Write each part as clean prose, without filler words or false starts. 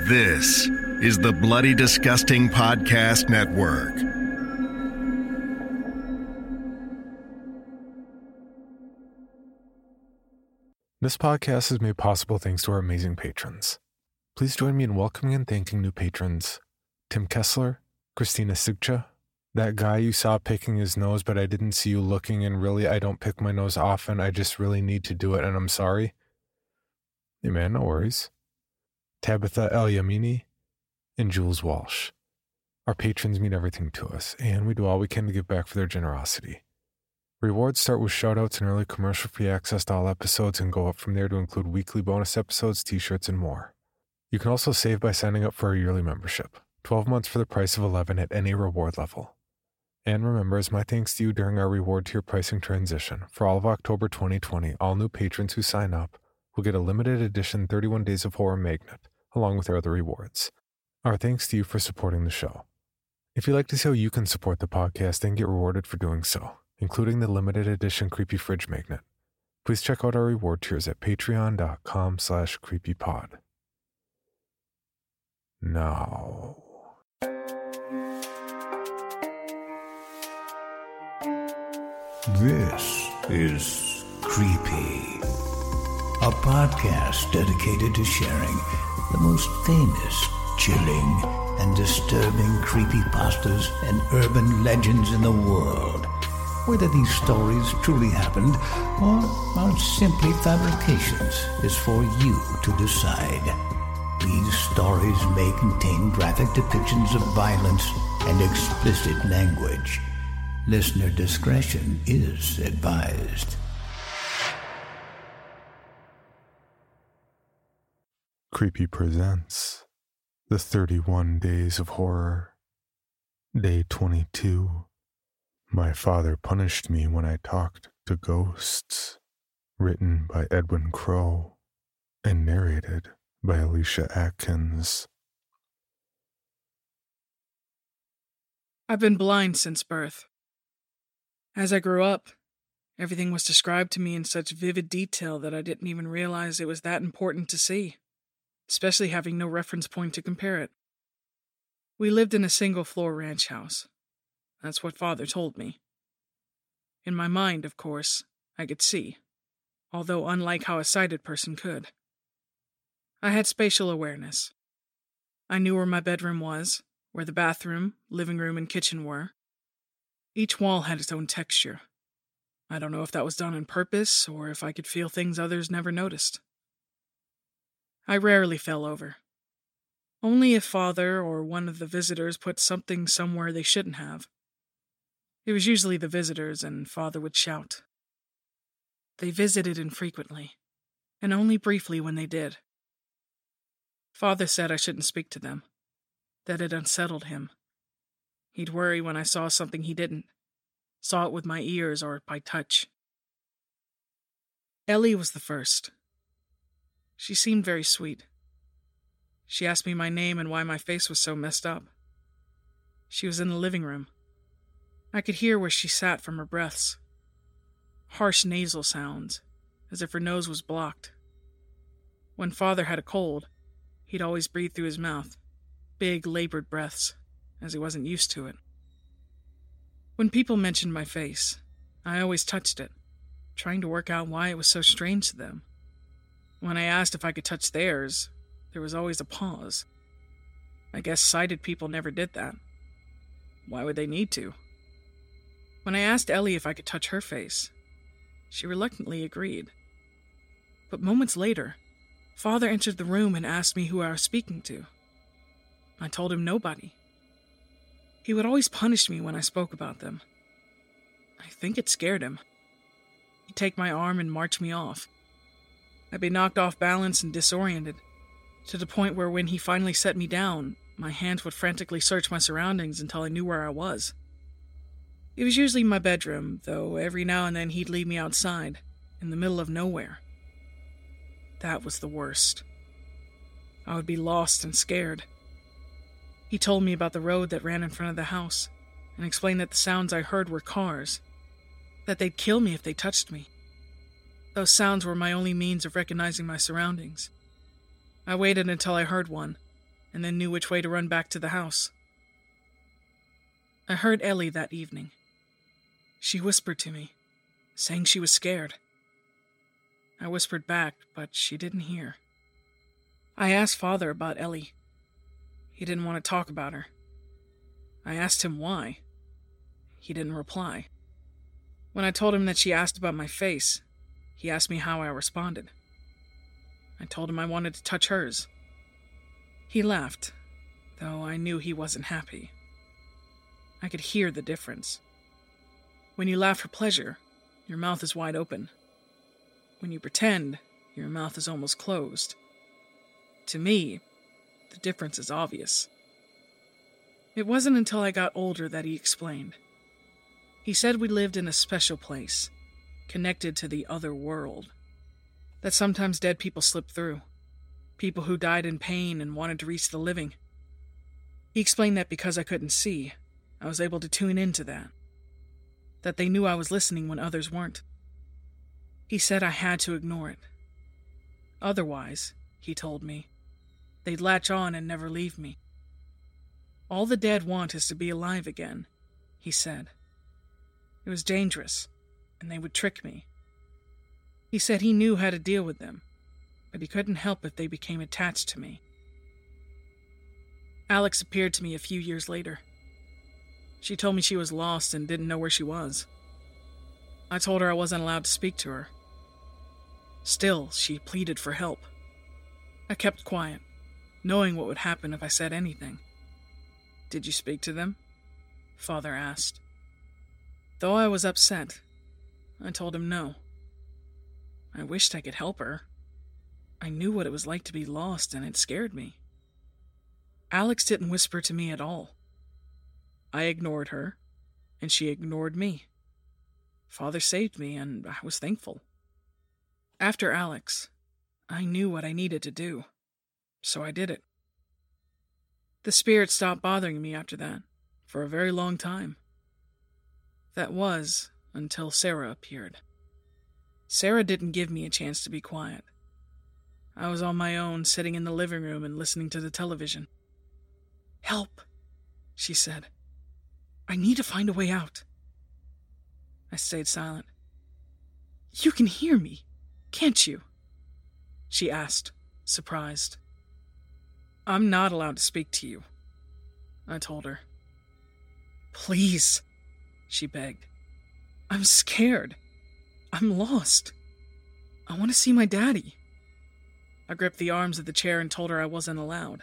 This is the Bloody Disgusting Podcast Network. This podcast is made possible thanks to our amazing patrons. Please join me in welcoming and thanking new patrons: Tim Kessler, Christina Sigcha, that guy you saw picking his nose but I didn't see you looking, and really I don't pick my nose often, I just really need to do it and I'm sorry. Hey man, no worries. Tabitha El Yamini and Jules Walsh. Our patrons mean everything to us, and we do all we can to give back for their generosity. Rewards start with shoutouts and early commercial-free access to all episodes and go up from there to include weekly bonus episodes, t-shirts, and more. You can also save by signing up for our yearly membership, 12 months for the price of 11 at any reward level. And remember, as my thanks to you during our reward tier pricing transition, for all of October 2020, all new patrons who sign up will get a limited edition 31 Days of Horror magnet, along with our other rewards. Our thanks to you for supporting the show. If you'd like to see how you can support the podcast and get rewarded for doing so, including the limited edition Creepy Fridge magnet, please check out our reward tiers at patreon.com/creepypod. Now, this is Creepy, a podcast dedicated to sharing the most famous, chilling, and disturbing creepypastas and urban legends in the world. Whether these stories truly happened or are simply fabrications is for you to decide. These stories may contain graphic depictions of violence and explicit language. Listener discretion is advised. Creepy presents The 31 Days of Horror, Day 22. My Father Punished Me When I Talked to Ghosts, written by Edwin Crow and narrated by Alicia Atkins. I've been blind since birth. As I grew up, everything was described to me in such vivid detail that I didn't even realize it was that important to see, especially having no reference point to compare it. We lived in a single-floor ranch house. That's what Father told me. In my mind, of course, I could see, although unlike how a sighted person could. I had spatial awareness. I knew where my bedroom was, where the bathroom, living room, and kitchen were. Each wall had its own texture. I don't know if that was done on purpose or if I could feel things others never noticed. I rarely fell over. Only if Father or one of the visitors put something somewhere they shouldn't have. It was usually the visitors, and Father would shout. They visited infrequently, and only briefly when they did. Father said I shouldn't speak to them, that it unsettled him. He'd worry when I saw something he didn't, saw it with my ears or by touch. Ellie was the first. She seemed very sweet. She asked me my name and why my face was so messed up. She was in the living room. I could hear where she sat from her breaths. Harsh nasal sounds, as if her nose was blocked. When Father had a cold, he'd always breathe through his mouth, big, labored breaths, as he wasn't used to it. When people mentioned my face, I always touched it, trying to work out why it was so strange to them. When I asked if I could touch theirs, there was always a pause. I guess sighted people never did that. Why would they need to? When I asked Ellie if I could touch her face, she reluctantly agreed. But moments later, Father entered the room and asked me who I was speaking to. I told him nobody. He would always punish me when I spoke about them. I think it scared him. He'd take my arm and march me off. I'd be knocked off balance and disoriented, to the point where when he finally set me down, my hands would frantically search my surroundings until I knew where I was. It was usually my bedroom, though every now and then he'd leave me outside, in the middle of nowhere. That was the worst. I would be lost and scared. He told me about the road that ran in front of the house, and explained that the sounds I heard were cars, that they'd kill me if they touched me. Those sounds were my only means of recognizing my surroundings. I waited until I heard one, and then knew which way to run back to the house. I heard Ellie that evening. She whispered to me, saying she was scared. I whispered back, but she didn't hear. I asked Father about Ellie. He didn't want to talk about her. I asked him why. He didn't reply. When I told him that she asked about my face, he asked me how I responded. I told him I wanted to touch hers. He laughed, though I knew he wasn't happy. I could hear the difference. When you laugh for pleasure, your mouth is wide open. When you pretend, your mouth is almost closed. To me, the difference is obvious. It wasn't until I got older that he explained. He said we lived in a special place, connected to the other world, that sometimes dead people slipped through, people who died in pain and wanted to reach the living. He explained that because I couldn't see, I was able to tune into that they knew I was listening when others weren't. He said I had to ignore it. Otherwise, he told me, they'd latch on and never leave me. All the dead want is to be alive again, he said. It was dangerous, and they would trick me. He said he knew how to deal with them, but he couldn't help if they became attached to me. Alex appeared to me a few years later. She told me she was lost and didn't know where she was. I told her I wasn't allowed to speak to her. Still, she pleaded for help. I kept quiet, knowing what would happen if I said anything. "Did you speak to them?" Father asked. Though I was upset, I told him no. I wished I could help her. I knew what it was like to be lost, and it scared me. Alex didn't whisper to me at all. I ignored her, and she ignored me. Father saved me, and I was thankful. After Alex, I knew what I needed to do, so I did it. The spirit stopped bothering me after that, for a very long time. That was until Sarah appeared. Sarah didn't give me a chance to be quiet. I was on my own, sitting in the living room and listening to the television. "Help," she said. "I need to find a way out." I stayed silent. "You can hear me, can't you?" she asked, surprised. "I'm not allowed to speak to you," I told her. "Please," she begged. "I'm scared. I'm lost. I want to see my daddy." I gripped the arms of the chair and told her I wasn't allowed.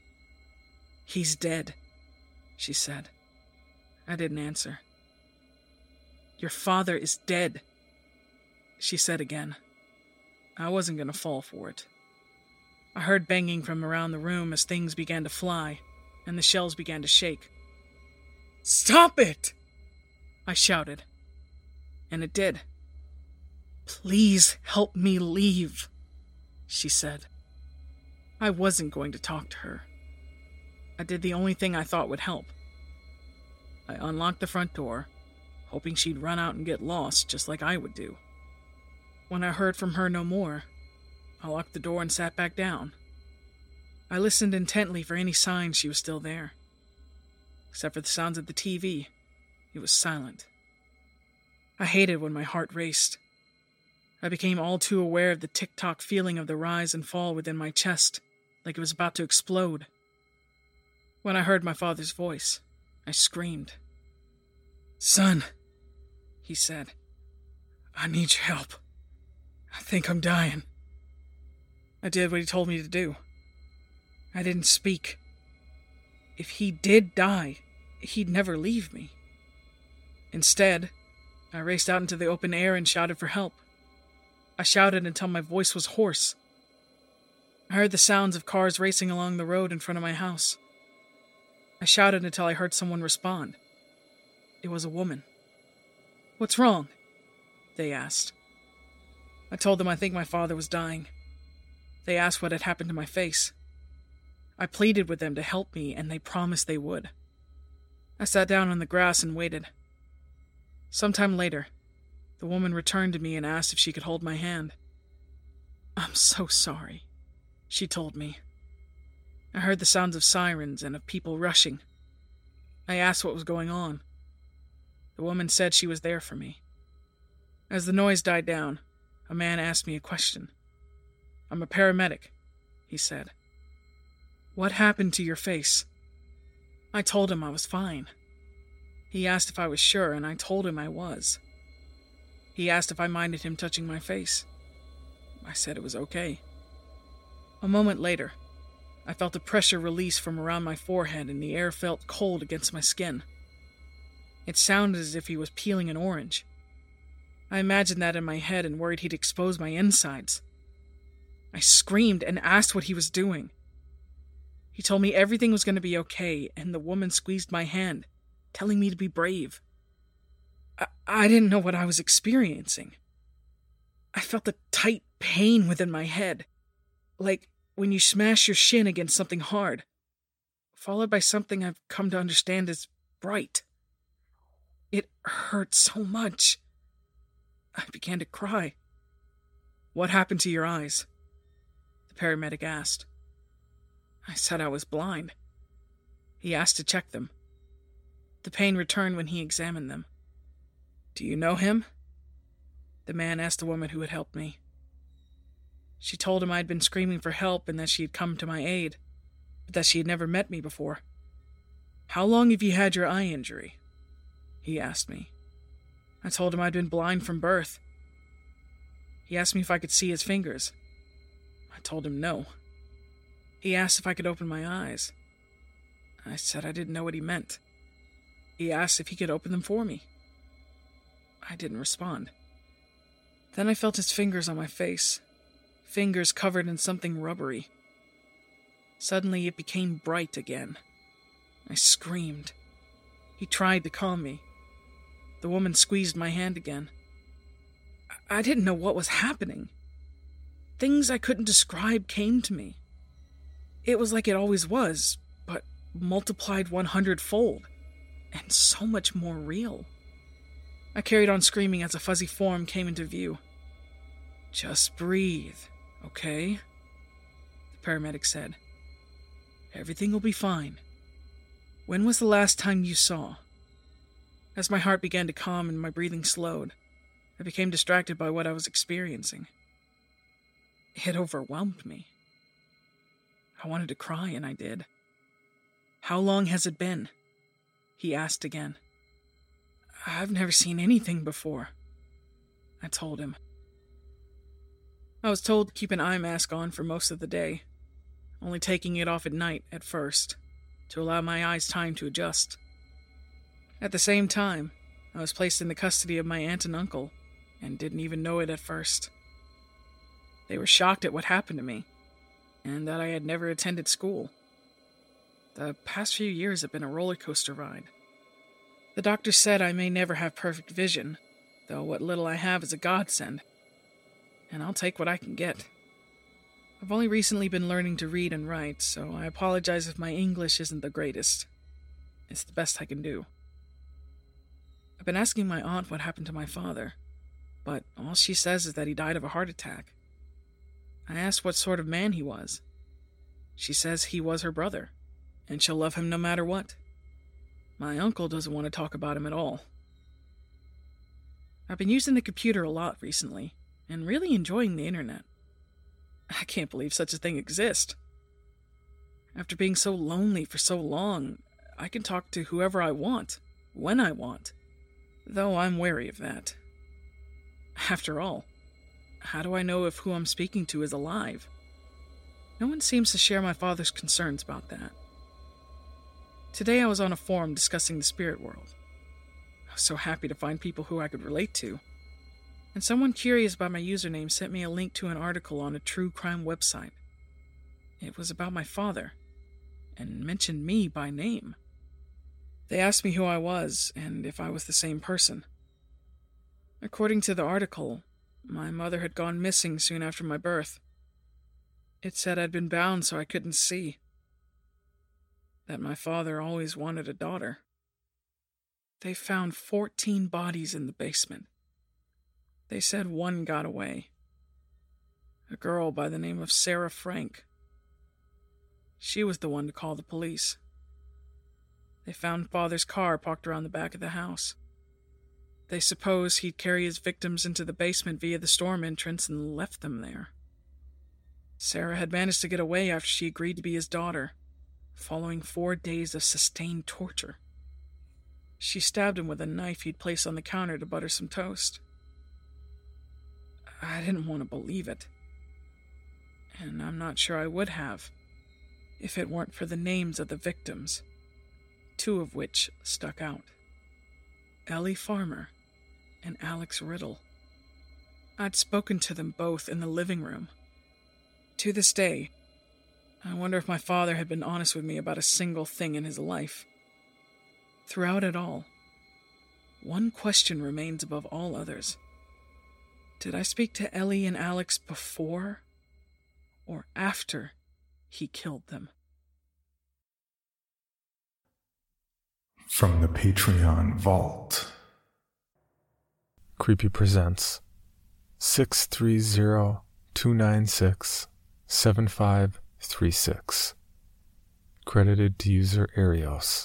"He's dead," she said. I didn't answer. "Your father is dead," she said again. I wasn't going to fall for it. I heard banging from around the room as things began to fly, and the shelves began to shake. "Stop it!" I shouted. And it did. "Please help me leave," she said. I wasn't going to talk to her. I did the only thing I thought would help. I unlocked the front door, hoping she'd run out and get lost just like I would do. When I heard from her no more, I locked the door and sat back down. I listened intently for any signs she was still there. Except for the sounds of the TV, it was silent. I hated when my heart raced. I became all too aware of the tick-tock feeling of the rise and fall within my chest, like it was about to explode. When I heard my father's voice, I screamed. "Son," he said, "I need your help. I think I'm dying." I did what he told me to do. I didn't speak. If he did die, he'd never leave me. Instead, I raced out into the open air and shouted for help. I shouted until my voice was hoarse. I heard the sounds of cars racing along the road in front of my house. I shouted until I heard someone respond. It was a woman. "What's wrong?" they asked. I told them I think my father was dying. They asked what had happened to my face. I pleaded with them to help me, and they promised they would. I sat down on the grass and waited. Sometime later, the woman returned to me and asked if she could hold my hand. "I'm so sorry," she told me. I heard the sounds of sirens and of people rushing. I asked what was going on. The woman said she was there for me. As the noise died down, a man asked me a question. "I'm a paramedic," he said. "What happened to your face?" I told him I was fine. He asked if I was sure, and I told him I was. He asked if I minded him touching my face. I said it was okay. A moment later, I felt a pressure release from around my forehead, and the air felt cold against my skin. It sounded as if he was peeling an orange. I imagined that in my head and worried he'd expose my insides. I screamed and asked what he was doing. He told me everything was going to be okay, and the woman squeezed my hand, telling me to be brave. I didn't know what I was experiencing. I felt a tight pain within my head, like when you smash your shin against something hard, followed by something I've come to understand as bright. It hurt so much. I began to cry. "What happened to your eyes?" the paramedic asked. I said I was blind. He asked to check them. The pain returned when he examined them. "Do you know him?" the man asked the woman who had helped me. She told him I had been screaming for help and that she had come to my aid, but that she had never met me before. "How long have you had your eye injury?" he asked me. I told him I'd been blind from birth. He asked me if I could see his fingers. I told him no. He asked if I could open my eyes. I said I didn't know what he meant. He asked if he could open them for me. I didn't respond. Then I felt his fingers on my face, fingers covered in something rubbery. Suddenly it became bright again. I screamed. He tried to calm me. The woman squeezed my hand again. I didn't know what was happening. Things I couldn't describe came to me. It was like it always was, but multiplied 100-fold, and so much more real. I carried on screaming as a fuzzy form came into view. "Just breathe, okay?" the paramedic said. "Everything will be fine. When was the last time you saw?" As my heart began to calm and my breathing slowed, I became distracted by what I was experiencing. It overwhelmed me. I wanted to cry, and I did. "How long has it been?" he asked again. "I've never seen anything before," I told him. I was told to keep an eye mask on for most of the day, only taking it off at night at first, to allow my eyes time to adjust. At the same time, I was placed in the custody of my aunt and uncle, and didn't even know it at first. They were shocked at what happened to me, and that I had never attended school. The past few years have been a roller coaster ride. The doctor said I may never have perfect vision, though what little I have is a godsend, and I'll take what I can get. I've only recently been learning to read and write, so I apologize if my English isn't the greatest. It's the best I can do. I've been asking my aunt what happened to my father, but all she says is that he died of a heart attack. I asked what sort of man he was. She says he was her brother, and she'll love him no matter what. My uncle doesn't want to talk about him at all. I've been using the computer a lot recently, and really enjoying the internet. I can't believe such a thing exists. After being so lonely for so long, I can talk to whoever I want, when I want, though I'm wary of that. After all, how do I know if who I'm speaking to is alive? No one seems to share my father's concerns about that. Today I was on a forum discussing the spirit world. I was so happy to find people who I could relate to. And someone curious about my username sent me a link to an article on a true crime website. It was about my father, and mentioned me by name. They asked me who I was, and if I was the same person. According to the article, my mother had gone missing soon after my birth. It said I'd been bound so I couldn't see. That my father always wanted a daughter. They found 14 bodies in the basement. They said one got away. A girl by the name of Sarah Frank. She was the one to call the police. They found Father's car parked around the back of the house. They suppose he'd carry his victims into the basement via the storm entrance and left them there. Sarah had managed to get away after she agreed to be his daughter, following 4 days of sustained torture. She stabbed him with a knife he'd placed on the counter to butter some toast. I didn't want to believe it. And I'm not sure I would have, if it weren't for the names of the victims, 2 of which stuck out. Ellie Farmer and Alex Riddle. I'd spoken to them both in the living room. To this day, I wonder if my father had been honest with me about a single thing in his life. Throughout it all, one question remains above all others. Did I speak to Ellie and Alex before or after he killed them? From the Patreon Vault, Creepy presents 630-296-7536. Credited to user Arios.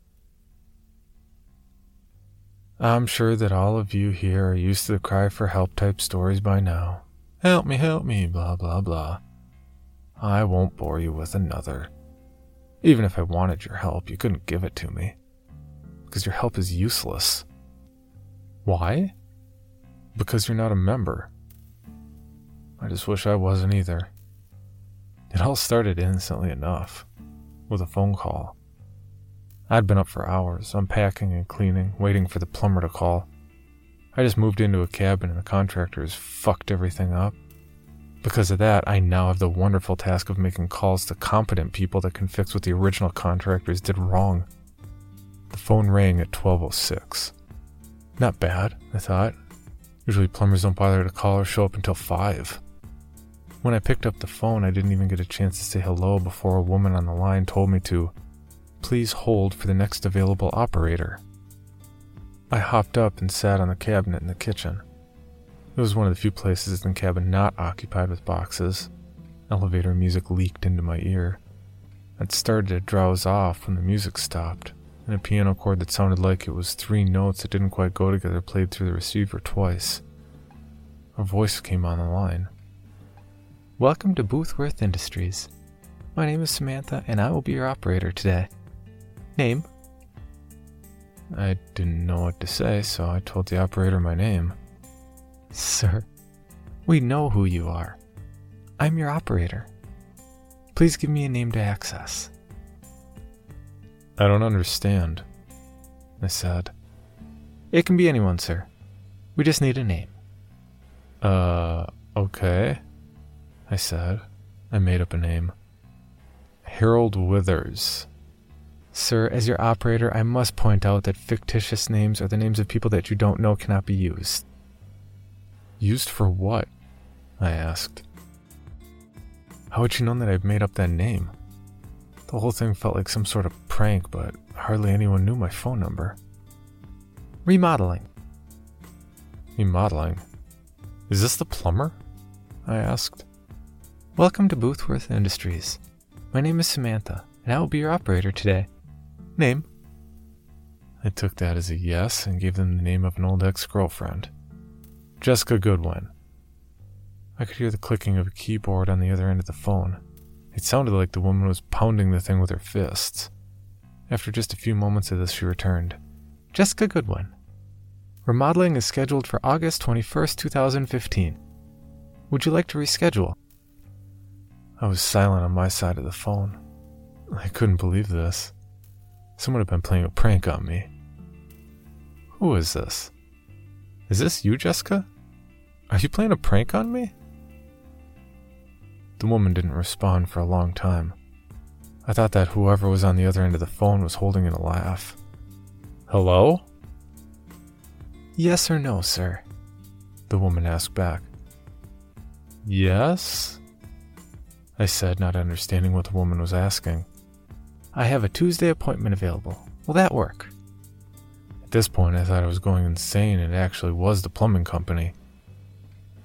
I'm sure that all of you here are used to the cry for help type stories by now. Help me, blah blah blah. I won't bore you with another. Even if I wanted your help, you couldn't give it to me. Because your help is useless. Why? Because you're not a member. I just wish I wasn't either. It all started innocently enough, with a phone call. I'd been up for hours, unpacking and cleaning, waiting for the plumber to call. I just moved into a cabin and the contractors fucked everything up. Because of that, I now have the wonderful task of making calls to competent people that can fix what the original contractors did wrong. The phone rang at 12:06. Not bad, I thought. Usually plumbers don't bother to call or show up until 5. When I picked up the phone, I didn't even get a chance to say hello before a woman on the line told me to please hold for the next available operator. I hopped up and sat on the cabinet in the kitchen. It was one of the few places in the cabin not occupied with boxes. Elevator music leaked into my ear. I'd started to drowse off when the music stopped, and a piano chord that sounded like it was 3 notes that didn't quite go together played through the receiver twice. A voice came on the line. Welcome to Boothworth Industries. My name is Samantha, and I will be your operator today. Name? I didn't know what to say, so I told the operator my name. Sir, we know who you are. I'm your operator. Please give me a name to access. I don't understand, I said. It can be anyone, sir. We just need a name. Okay, I said. I made up a name. Harold Withers. Sir, as your operator, I must point out that fictitious names or the names of people that you don't know cannot be used. Used for what? I asked. How would you know that I'd made up that name? The whole thing felt like some sort of prank, but hardly anyone knew my phone number. Remodeling. Remodeling? Is this the plumber? I asked. Welcome to Boothworth Industries. My name is Samantha, and I will be your operator today. Name? I took that as a yes and gave them the name of an old ex-girlfriend. Jessica Goodwin. I could hear the clicking of a keyboard on the other end of the phone. It sounded like the woman was pounding the thing with her fists. After just a few moments of this, she returned. Jessica Goodwin. Remodeling is scheduled for August 21st, 2015. Would you like to reschedule? I was silent on my side of the phone. I couldn't believe this. Someone had been playing a prank on me. Who is this? Is this you, Jessica? Are you playing a prank on me? The woman didn't respond for a long time. I thought that whoever was on the other end of the phone was holding in a laugh. Hello? Yes or no, sir? The woman asked back. Yes? I said, not understanding what the woman was asking. I have a Tuesday appointment available. Will that work? At this point, I thought I was going insane, and it actually was the plumbing company.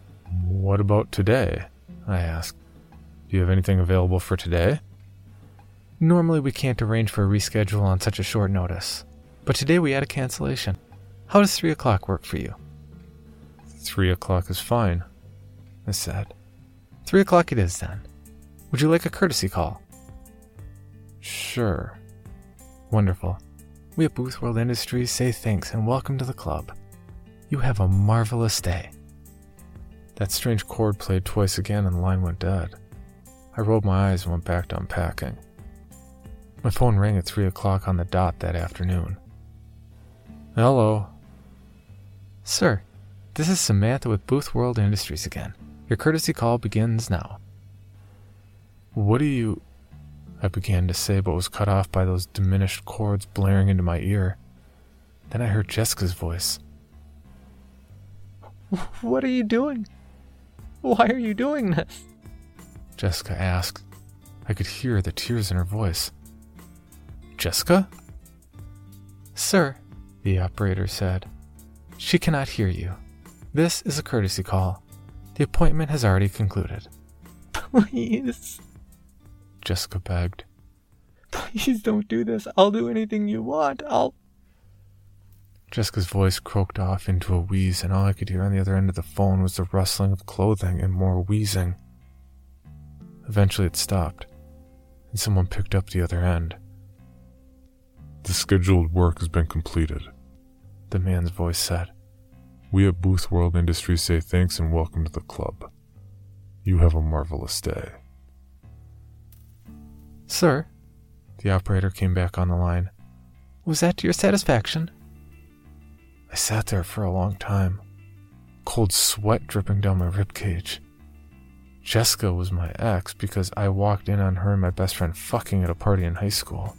What about today? I asked. Do you have anything available for today? Normally we can't arrange for a reschedule on such a short notice, but today we had a cancellation. How does 3 o'clock work for you? 3 o'clock is fine, I said. 3 o'clock it is then. Would you like a courtesy call? Sure. Wonderful. We at Booth World Industries say thanks and welcome to the club. You have a marvelous day. That strange chord played twice again and the line went dead. I rolled my eyes and went back to unpacking. My phone rang at 3 o'clock on the dot that afternoon. Hello. Sir, this is Samantha with Booth World Industries again. Your courtesy call begins now. What do you... I began to say, but was cut off by those diminished chords blaring into my ear. Then I heard Jessica's voice. What are you doing? Why are you doing this? Jessica asked. I could hear the tears in her voice. Jessica? Sir, the operator said. She cannot hear you. This is a courtesy call. The appointment has already concluded. Please. Jessica begged. Please don't do this. I'll do anything you want. Jessica's voice croaked off into a wheeze, and all I could hear on the other end of the phone was the rustling of clothing and more wheezing. Eventually it stopped, and someone picked up the other end. The scheduled work has been completed, the man's voice said. We at Booth World Industries say thanks and welcome to the club. You have a marvelous day. Sir, the operator came back on the line. Was that to your satisfaction? I sat there for a long time, cold sweat dripping down my ribcage. Jessica was my ex because I walked in on her and my best friend fucking at a party in high school.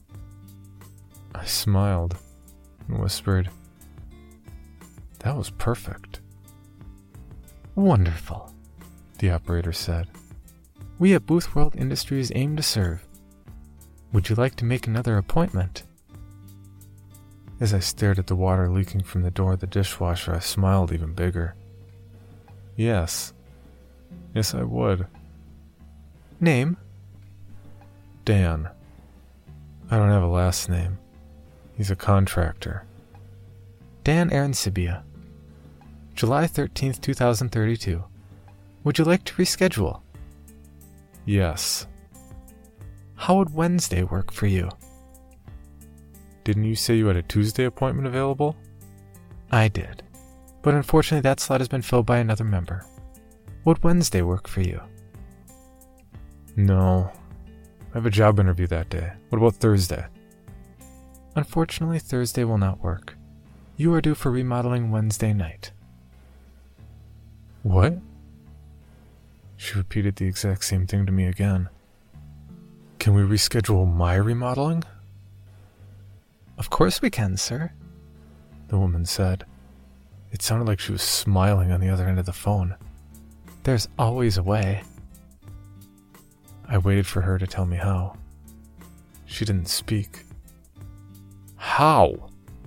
I smiled and whispered, "That was perfect." Wonderful, the operator said. We at Booth World Industries aim to serve. Would you like to make another appointment? As I stared at the water leaking from the door of the dishwasher, I smiled even bigger. Yes, I would. Name? Dan. I don't have a last name. He's a contractor. Dan Arancibia. July 13th, 2032. Would you like to reschedule? Yes. How would Wednesday work for you? Didn't you say you had a Tuesday appointment available? I did, but unfortunately that slot has been filled by another member. Would Wednesday work for you? No. I have a job interview that day. What about Thursday? Unfortunately, Thursday will not work. You are due for remodeling Wednesday night. What? She repeated the exact same thing to me again. Can we reschedule my remodeling? Of course we can, sir, the woman said. It sounded like she was smiling on the other end of the phone. There's always a way. I waited for her to tell me how. She didn't speak. How?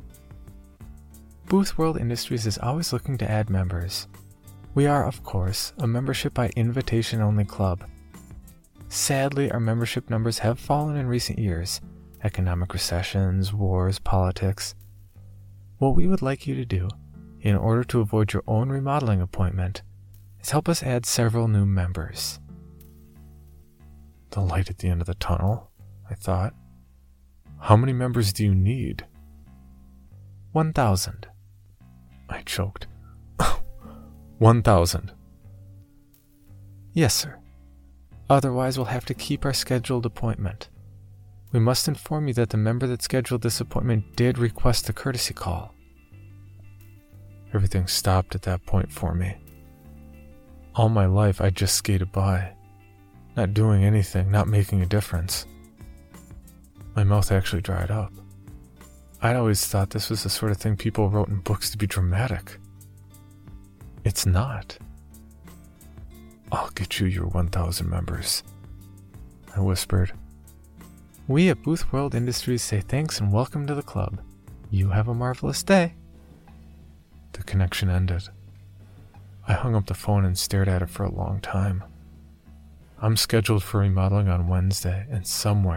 Booth World Industries is always looking to add members. We are, of course, a membership by invitation only club. Sadly, our membership numbers have fallen in recent years. Economic recessions, wars, politics. What we would like you to do, in order to avoid your own remodeling appointment, is help us add several new members. The light at the end of the tunnel, I thought. How many members do you need? 1,000. I choked. 1,000. Yes, sir. Otherwise, we'll have to keep our scheduled appointment. We must inform you that the member that scheduled this appointment did request a courtesy call. Everything stopped at that point for me. All my life, I just skated by, not doing anything, not making a difference. My mouth actually dried up. I'd always thought this was the sort of thing people wrote in books to be dramatic. It's not. I'll get you your 1,000 members, I whispered. We at Booth World Industries say thanks and welcome to the club. You have a marvelous day. The connection ended. I hung up the phone and stared at it for a long time. I'm scheduled for remodeling on Wednesday, and somewhere,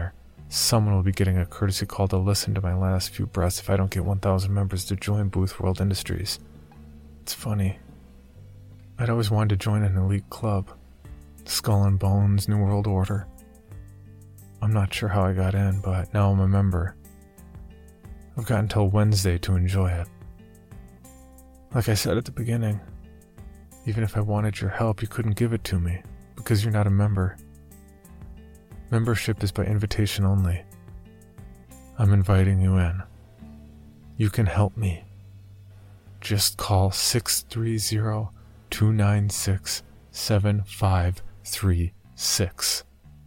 Someone will be getting a courtesy call to listen to my last few breaths if I don't get 1,000 members to join Booth World Industries. It's funny. I'd always wanted to join an elite club. Skull and Bones, New World Order. I'm not sure how I got in, but now I'm a member. I've got until Wednesday to enjoy it. Like I said at the beginning, even if I wanted your help, you couldn't give it to me, because you're not a member. Membership is by invitation only. I'm inviting you in. You can help me. Just call 630-296-7536.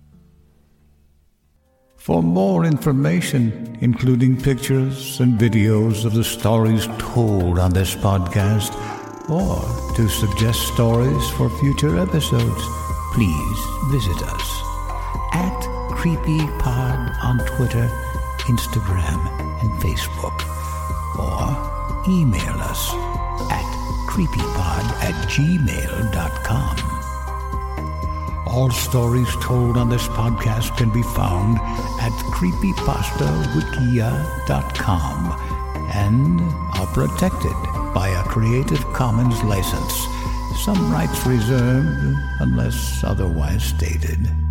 For more information, including pictures and videos of the stories told on this podcast, or to suggest stories for future episodes, please visit us at CreepyPod on Twitter, Instagram, and Facebook, or email us at creepypod@gmail.com. All stories told on this podcast can be found at creepypastawikia.com and are protected by a Creative Commons license. Some rights reserved unless otherwise stated.